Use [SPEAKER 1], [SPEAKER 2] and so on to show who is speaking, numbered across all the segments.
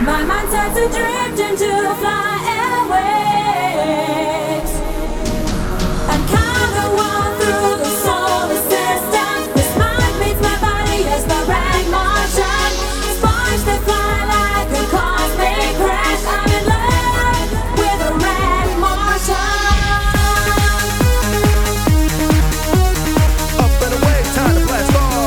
[SPEAKER 1] My mind starts to drift into fly airwaves. I'm kind of walk through the solar system. This mind meets my body as the red Martian. Sparks that fly like a cosmic crash. I'm in love with a red Martian.
[SPEAKER 2] Up and away, time to blast off.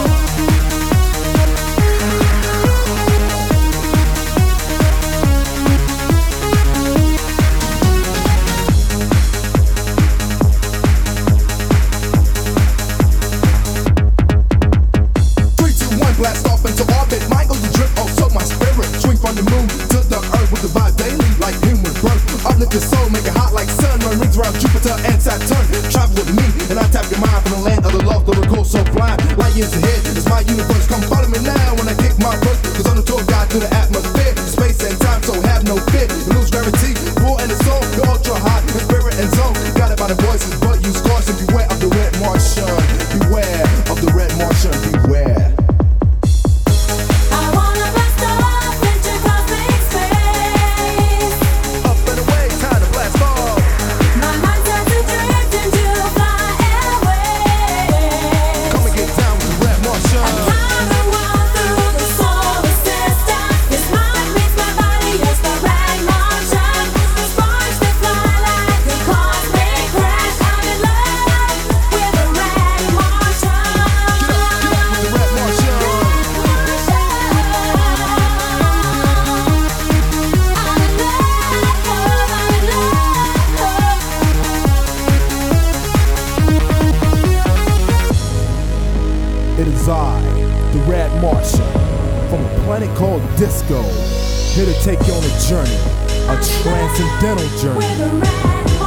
[SPEAKER 2] Blast off into orbit, mind goes to drip, also my spirit. Swing from the moon to the earth with the vibe daily, like human birth. Uplift your soul, make it hot like sun. Run rings around Jupiter and Saturn. Travel with me, and I tap your mind from the land of the lost, lyrical so blind. Light years ahead, it's my universe. Come follow me now when I kick my foot. Cause I'm the tour guide through the atmosphere. Space and time, so have no fear. You lose gravity, full and the soul. You're ultra hot, in spirit and zone. Got it by the voices, but use caution. Beware of the red Martian. Beware of the red Martian. Beware. It is I, the Red Martian, from a planet called Disco, here to take you on a journey, a transcendental journey.